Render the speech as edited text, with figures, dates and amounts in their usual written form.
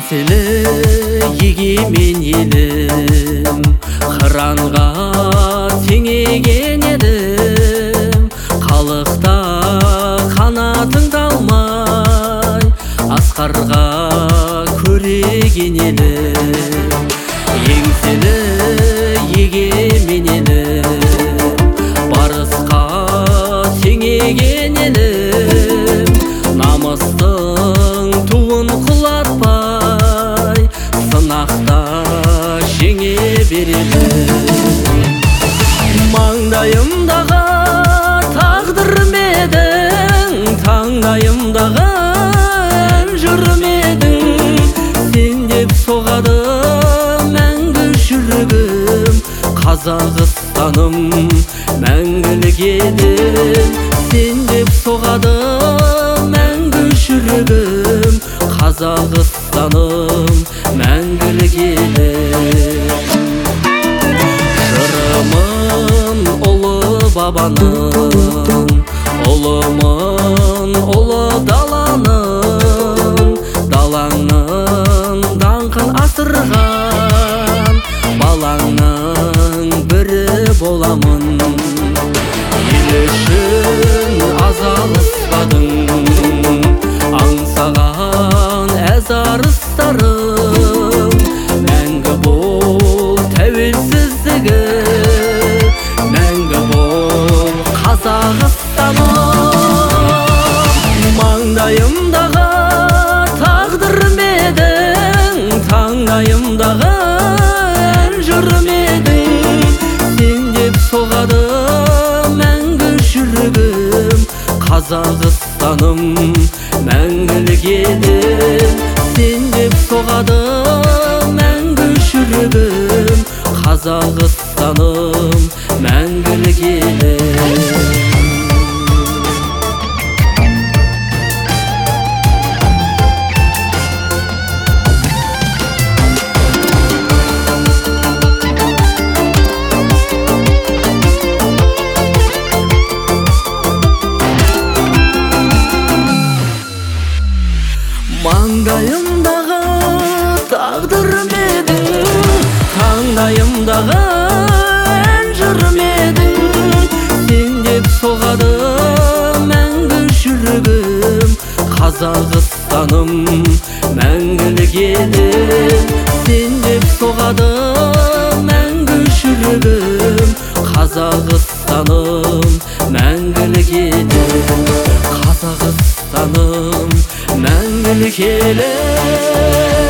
еңселі егемен елім, қыранға теңеген едім. Халықта қанатың талмай, асқарға көреген елім. Еңселі егемен елім, барысқа теңеген елім. Намыстың туын құлатпай, сынақта жеңе береді. Маңдайымдағы тағдыр медің, таңдайымдағы жырым едің. Сен деп соғады мәңгі жүрегім, Қазақстаным мәңгілік елім. Сен деп соғады мәңгі жүрегім, Қазақстаным мәңгілік елім. Жырымын ұлы бабаның, ұлымын ұлы даланың. Далаңның даңқын асырған балаңның бірі боламын. Ел үшін азалыспадың, аңсаған әз арыстарым. Мәңгі бол тәуелсіздігі, мәңгі бол Қазақстаным. Маңдайымдағы тағдыр медің, таңдайымдағы жырым едің. Сен деп соғады мәңгі жүрегім, Қазақстаным мәңгілік елім. Сен деп соғады мәңгі жүрегім, Қазақстаным мәңгілік елім. Маңдайымдағы тағдыр медің, таңдайымдағы жырым едің. Сен деп соғады мәңгі жүрегім, Қазақстаным мәңгілік елім. Сен деп соғады мәңгі жүрегім, Қазақстаным мәңгілік елім. Қазақстаным мәңгілік елім.